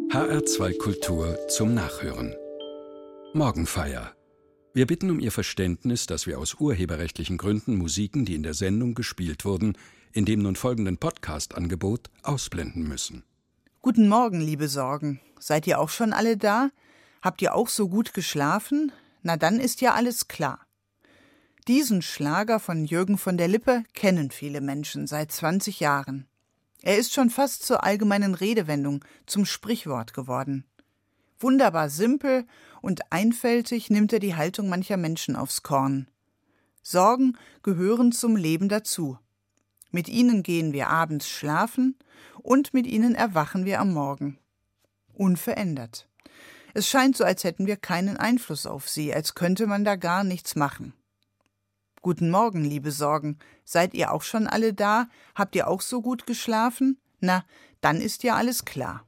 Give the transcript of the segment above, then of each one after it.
HR2 Kultur zum Nachhören. Morgenfeier. Wir bitten um Ihr Verständnis, dass wir aus urheberrechtlichen Gründen Musiken, die in der Sendung gespielt wurden, in dem nun folgenden Podcast-Angebot ausblenden müssen. Guten Morgen, liebe Sorgen. Seid ihr auch schon alle da? Habt ihr auch so gut geschlafen? Na, dann ist ja alles klar. Diesen Schlager von Jürgen von der Lippe kennen viele Menschen seit 20 Jahren. Er ist schon fast zur allgemeinen Redewendung, zum Sprichwort geworden. Wunderbar simpel und einfältig nimmt er die Haltung mancher Menschen aufs Korn. Sorgen gehören zum Leben dazu. Mit ihnen gehen wir abends schlafen und mit ihnen erwachen wir am Morgen. Unverändert. Es scheint so, als hätten wir keinen Einfluss auf sie, als könnte man da gar nichts machen. Guten Morgen, liebe Sorgen. Seid ihr auch schon alle da? Habt ihr auch so gut geschlafen? Na, dann ist ja alles klar.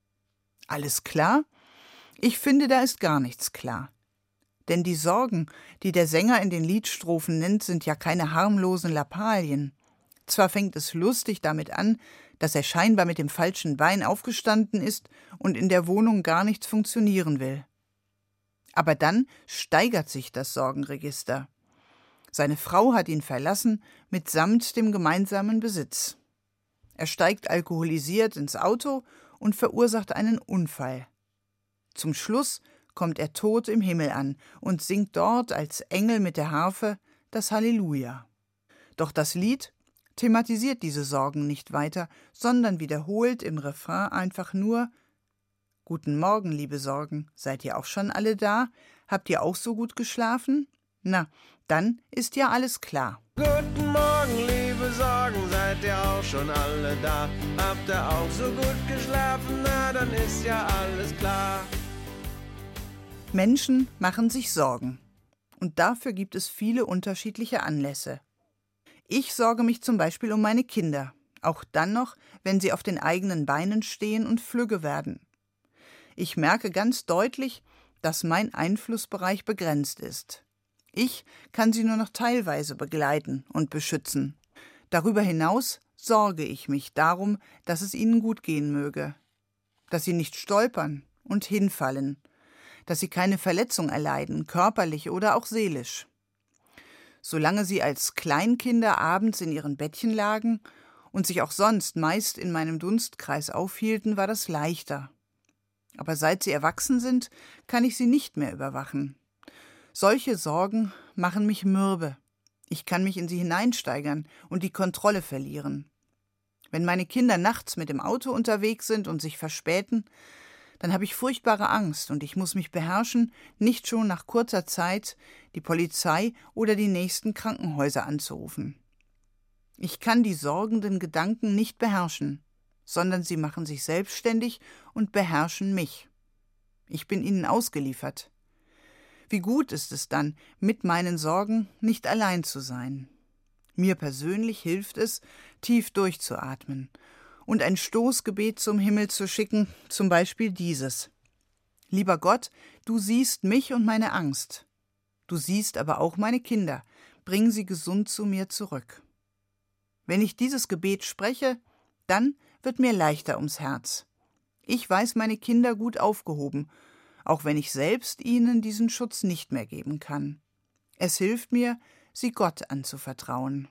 Alles klar? Ich finde, da ist gar nichts klar. Denn die Sorgen, die der Sänger in den Liedstrophen nennt, sind ja keine harmlosen Lappalien. Zwar fängt es lustig damit an, dass er scheinbar mit dem falschen Bein aufgestanden ist und in der Wohnung gar nichts funktionieren will. Aber dann steigert sich das Sorgenregister. Seine Frau hat ihn verlassen, mitsamt dem gemeinsamen Besitz. Er steigt alkoholisiert ins Auto und verursacht einen Unfall. Zum Schluss kommt er tot im Himmel an und singt dort als Engel mit der Harfe das Halleluja. Doch das Lied thematisiert diese Sorgen nicht weiter, sondern wiederholt im Refrain einfach nur: Guten Morgen, liebe Sorgen, seid ihr auch schon alle da? Habt ihr auch so gut geschlafen? Na, dann ist ja alles klar. Guten Morgen, liebe Sorgen, seid ihr auch schon alle da? Habt ihr auch so gut geschlafen? Na, dann ist ja alles klar. Menschen machen sich Sorgen. Und dafür gibt es viele unterschiedliche Anlässe. Ich sorge mich zum Beispiel um meine Kinder, auch dann noch, wenn sie auf den eigenen Beinen stehen und flügge werden. Ich merke ganz deutlich, dass mein Einflussbereich begrenzt ist. Ich kann sie nur noch teilweise begleiten und beschützen. Darüber hinaus sorge ich mich darum, dass es ihnen gut gehen möge, dass sie nicht stolpern und hinfallen, dass sie keine Verletzung erleiden, körperlich oder auch seelisch. Solange sie als Kleinkinder abends in ihren Bettchen lagen und sich auch sonst meist in meinem Dunstkreis aufhielten, war das leichter. Aber seit sie erwachsen sind, kann ich sie nicht mehr überwachen. Solche Sorgen machen mich mürbe. Ich kann mich in sie hineinsteigern und die Kontrolle verlieren. Wenn meine Kinder nachts mit dem Auto unterwegs sind und sich verspäten, dann habe ich furchtbare Angst und ich muss mich beherrschen, nicht schon nach kurzer Zeit die Polizei oder die nächsten Krankenhäuser anzurufen. Ich kann die sorgenden Gedanken nicht beherrschen, sondern sie machen sich selbstständig und beherrschen mich. Ich bin ihnen ausgeliefert. Wie gut ist es dann, mit meinen Sorgen nicht allein zu sein. Mir persönlich hilft es, tief durchzuatmen und ein Stoßgebet zum Himmel zu schicken, zum Beispiel dieses: Lieber Gott, du siehst mich und meine Angst. Du siehst aber auch meine Kinder. Bring sie gesund zu mir zurück. Wenn ich dieses Gebet spreche, dann wird mir leichter ums Herz. Ich weiß meine Kinder gut aufgehoben, auch wenn ich selbst ihnen diesen Schutz nicht mehr geben kann. Es hilft mir, sie Gott anzuvertrauen.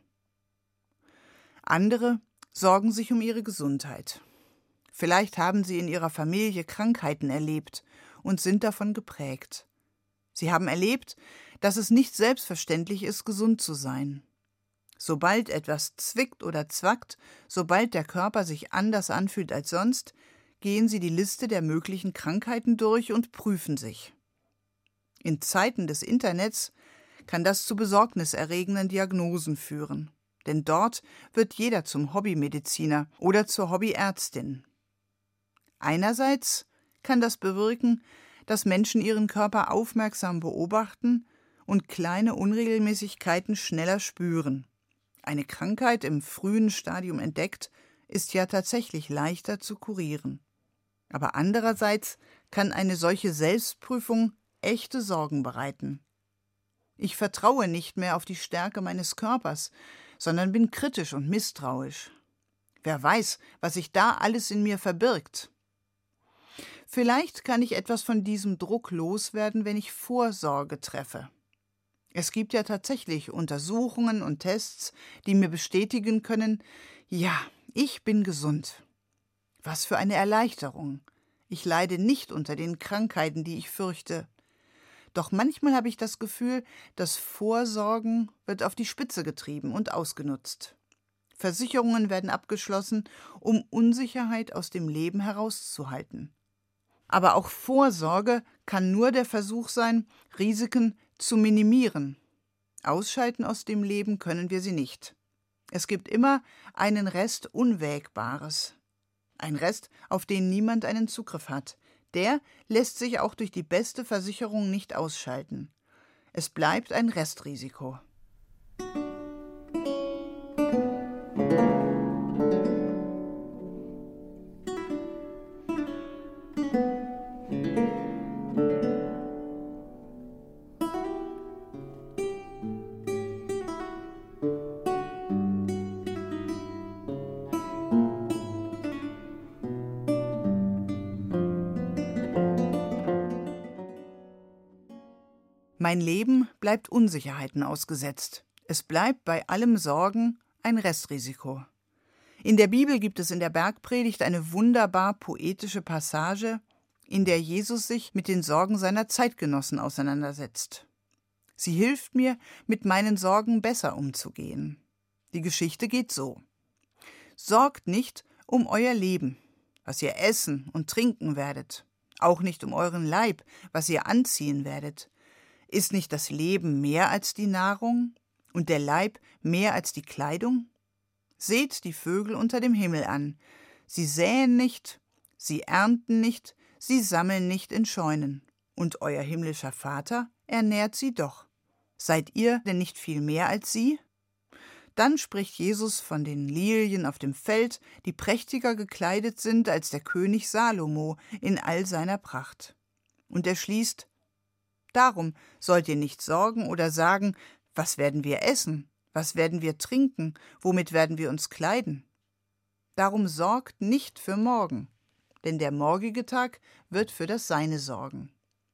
Andere sorgen sich um ihre Gesundheit. Vielleicht haben sie in ihrer Familie Krankheiten erlebt und sind davon geprägt. Sie haben erlebt, dass es nicht selbstverständlich ist, gesund zu sein. Sobald etwas zwickt oder zwackt, sobald der Körper sich anders anfühlt als sonst, gehen sie die Liste der möglichen Krankheiten durch und prüfen sich. In Zeiten des Internets kann das zu besorgniserregenden Diagnosen führen, denn dort wird jeder zum Hobbymediziner oder zur Hobbyärztin. Einerseits kann das bewirken, dass Menschen ihren Körper aufmerksam beobachten und kleine Unregelmäßigkeiten schneller spüren. Eine Krankheit im frühen Stadium entdeckt, ist ja tatsächlich leichter zu kurieren. Aber andererseits kann eine solche Selbstprüfung echte Sorgen bereiten. Ich vertraue nicht mehr auf die Stärke meines Körpers, sondern bin kritisch und misstrauisch. Wer weiß, was sich da alles in mir verbirgt. Vielleicht kann ich etwas von diesem Druck loswerden, wenn ich Vorsorge treffe. Es gibt ja tatsächlich Untersuchungen und Tests, die mir bestätigen können, ja, ich bin gesund. Was für eine Erleichterung. Ich leide nicht unter den Krankheiten, die ich fürchte. Doch manchmal habe ich das Gefühl, das Vorsorgen wird auf die Spitze getrieben und ausgenutzt. Versicherungen werden abgeschlossen, um Unsicherheit aus dem Leben herauszuhalten. Aber auch Vorsorge kann nur der Versuch sein, Risiken zu minimieren. Ausschalten aus dem Leben können wir sie nicht. Es gibt immer einen Rest Unwägbares. Ein Rest, auf den niemand einen Zugriff hat. Der lässt sich auch durch die beste Versicherung nicht ausschalten. Es bleibt ein Restrisiko. Mein Leben bleibt Unsicherheiten ausgesetzt. Es bleibt bei allem Sorgen ein Restrisiko. In der Bibel gibt es in der Bergpredigt eine wunderbar poetische Passage, in der Jesus sich mit den Sorgen seiner Zeitgenossen auseinandersetzt. Sie hilft mir, mit meinen Sorgen besser umzugehen. Die Geschichte geht so: Sorgt nicht um euer Leben, was ihr essen und trinken werdet, auch nicht um euren Leib, was ihr anziehen werdet. Ist nicht das Leben mehr als die Nahrung und der Leib mehr als die Kleidung? Seht die Vögel unter dem Himmel an. Sie säen nicht, sie ernten nicht, sie sammeln nicht in Scheunen. Und euer himmlischer Vater ernährt sie doch. Seid ihr denn nicht viel mehr als sie? Dann spricht Jesus von den Lilien auf dem Feld, die prächtiger gekleidet sind als der König Salomo in all seiner Pracht. Und er schließt: Darum sollt ihr nicht sorgen oder sagen, was werden wir essen, was werden wir trinken, womit werden wir uns kleiden? Darum sorgt nicht für morgen, denn der morgige Tag wird für das Seine sorgen.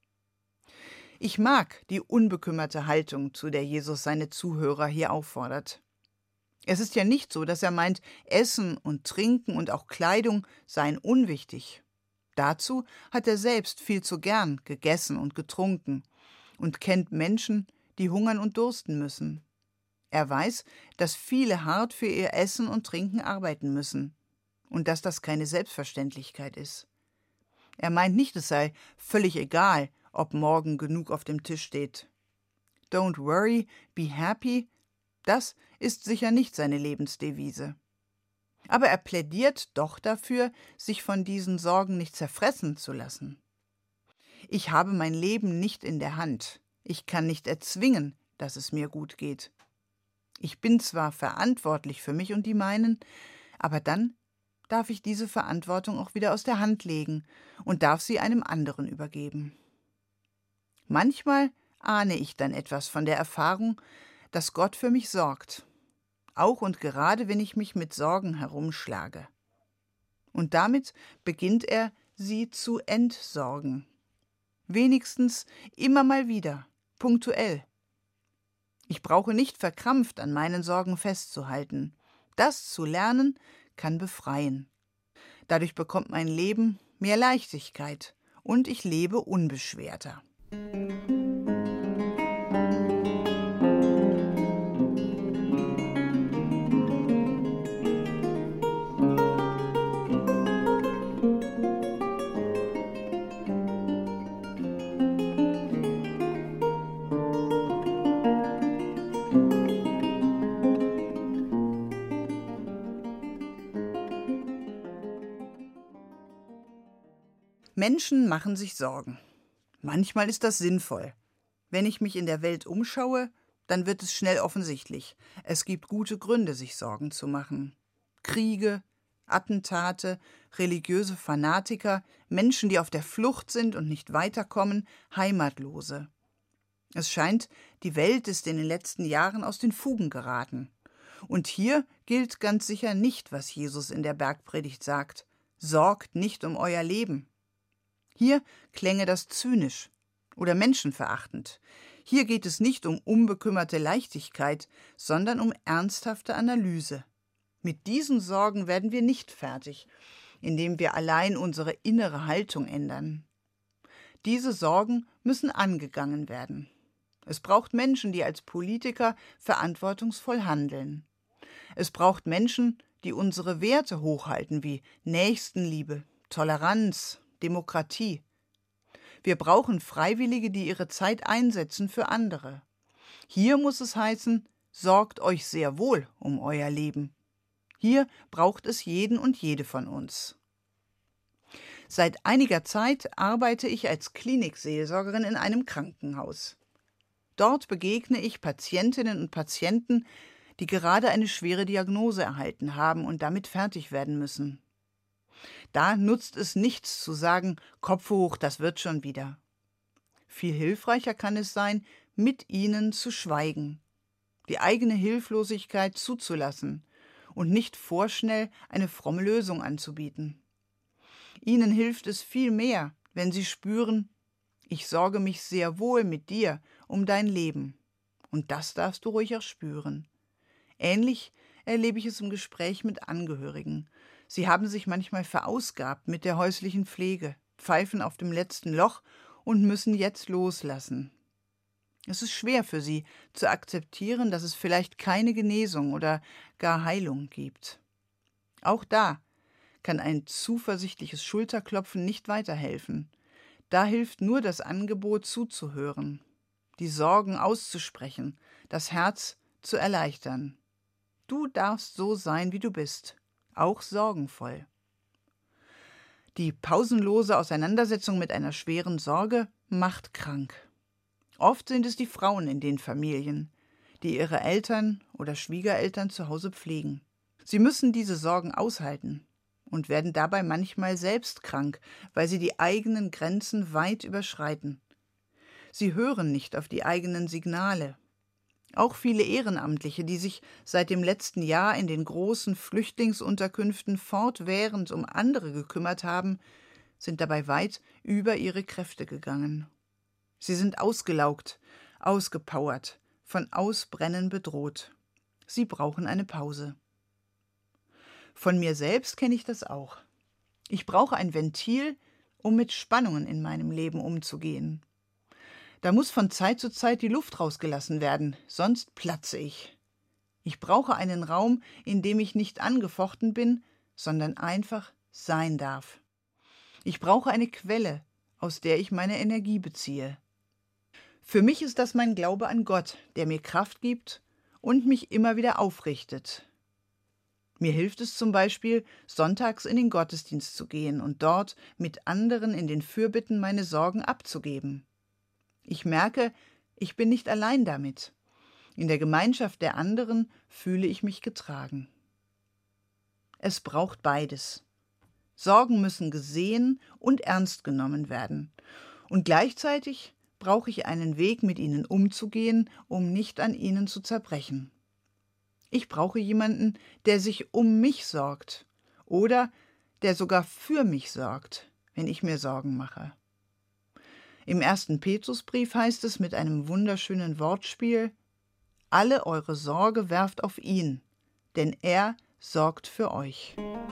Ich mag die unbekümmerte Haltung, zu der Jesus seine Zuhörer hier auffordert. Es ist ja nicht so, dass er meint, Essen und Trinken und auch Kleidung seien unwichtig. Dazu hat er selbst viel zu gern gegessen und getrunken und kennt Menschen, die hungern und dursten müssen. Er weiß, dass viele hart für ihr Essen und Trinken arbeiten müssen und dass das keine Selbstverständlichkeit ist. Er meint nicht, es sei völlig egal, ob morgen genug auf dem Tisch steht. Don't worry, be happy, das ist sicher nicht seine Lebensdevise. Aber er plädiert doch dafür, sich von diesen Sorgen nicht zerfressen zu lassen. Ich habe mein Leben nicht in der Hand. Ich kann nicht erzwingen, dass es mir gut geht. Ich bin zwar verantwortlich für mich und die meinen, aber dann darf ich diese Verantwortung auch wieder aus der Hand legen und darf sie einem anderen übergeben. Manchmal ahne ich dann etwas von der Erfahrung, dass Gott für mich sorgt, auch und gerade wenn ich mich mit Sorgen herumschlage. Und damit beginnt er, sie zu entsorgen. Wenigstens immer mal wieder, punktuell. Ich brauche nicht verkrampft an meinen Sorgen festzuhalten. Das zu lernen kann befreien. Dadurch bekommt mein Leben mehr Leichtigkeit und ich lebe unbeschwerter. Menschen machen sich Sorgen. Manchmal ist das sinnvoll. Wenn ich mich in der Welt umschaue, dann wird es schnell offensichtlich. Es gibt gute Gründe, sich Sorgen zu machen. Kriege, Attentate, religiöse Fanatiker, Menschen, die auf der Flucht sind und nicht weiterkommen, Heimatlose. Es scheint, die Welt ist in den letzten Jahren aus den Fugen geraten. Und hier gilt ganz sicher nicht, was Jesus in der Bergpredigt sagt: Sorgt nicht um euer Leben. Hier klänge das zynisch oder menschenverachtend. Hier geht es nicht um unbekümmerte Leichtigkeit, sondern um ernsthafte Analyse. Mit diesen Sorgen werden wir nicht fertig, indem wir allein unsere innere Haltung ändern. Diese Sorgen müssen angegangen werden. Es braucht Menschen, die als Politiker verantwortungsvoll handeln. Es braucht Menschen, die unsere Werte hochhalten, wie Nächstenliebe, Toleranz, Demokratie. Wir brauchen Freiwillige, die ihre Zeit einsetzen für andere. Hier muss es heißen, sorgt euch sehr wohl um euer Leben. Hier braucht es jeden und jede von uns. Seit einiger Zeit arbeite ich als Klinikseelsorgerin in einem Krankenhaus. Dort begegne ich Patientinnen und Patienten, die gerade eine schwere Diagnose erhalten haben und damit fertig werden müssen. Da nutzt es nichts zu sagen, Kopf hoch, das wird schon wieder. Viel hilfreicher kann es sein, mit ihnen zu schweigen, die eigene Hilflosigkeit zuzulassen und nicht vorschnell eine fromme Lösung anzubieten. Ihnen hilft es viel mehr, wenn sie spüren, ich sorge mich sehr wohl mit dir um dein Leben. Und das darfst du ruhig auch spüren. Ähnlich erlebe ich es im Gespräch mit Angehörigen. Sie haben sich manchmal verausgabt mit der häuslichen Pflege, pfeifen auf dem letzten Loch und müssen jetzt loslassen. Es ist schwer für sie zu akzeptieren, dass es vielleicht keine Genesung oder gar Heilung gibt. Auch da kann ein zuversichtliches Schulterklopfen nicht weiterhelfen. Da hilft nur das Angebot zuzuhören, die Sorgen auszusprechen, das Herz zu erleichtern. Du darfst so sein, wie du bist, auch sorgenvoll. Die pausenlose Auseinandersetzung mit einer schweren Sorge macht krank. Oft sind es die Frauen in den Familien, die ihre Eltern oder Schwiegereltern zu Hause pflegen. Sie müssen diese Sorgen aushalten und werden dabei manchmal selbst krank, weil sie die eigenen Grenzen weit überschreiten. Sie hören nicht auf die eigenen Signale. Auch viele Ehrenamtliche, die sich seit dem letzten Jahr in den großen Flüchtlingsunterkünften fortwährend um andere gekümmert haben, sind dabei weit über ihre Kräfte gegangen. Sie sind ausgelaugt, ausgepowert, von Ausbrennen bedroht. Sie brauchen eine Pause. Von mir selbst kenne ich das auch. Ich brauche ein Ventil, um mit Spannungen in meinem Leben umzugehen. Da muss von Zeit zu Zeit die Luft rausgelassen werden, sonst platze ich. Ich brauche einen Raum, in dem ich nicht angefochten bin, sondern einfach sein darf. Ich brauche eine Quelle, aus der ich meine Energie beziehe. Für mich ist das mein Glaube an Gott, der mir Kraft gibt und mich immer wieder aufrichtet. Mir hilft es zum Beispiel, sonntags in den Gottesdienst zu gehen und dort mit anderen in den Fürbitten meine Sorgen abzugeben. Ich merke, ich bin nicht allein damit. In der Gemeinschaft der anderen fühle ich mich getragen. Es braucht beides. Sorgen müssen gesehen und ernst genommen werden. Und gleichzeitig brauche ich einen Weg, mit ihnen umzugehen, um nicht an ihnen zu zerbrechen. Ich brauche jemanden, der sich um mich sorgt oder der sogar für mich sorgt, wenn ich mir Sorgen mache. Im 1. Petrusbrief heißt es mit einem wunderschönen Wortspiel: Alle eure Sorge werft auf ihn, denn er sorgt für euch.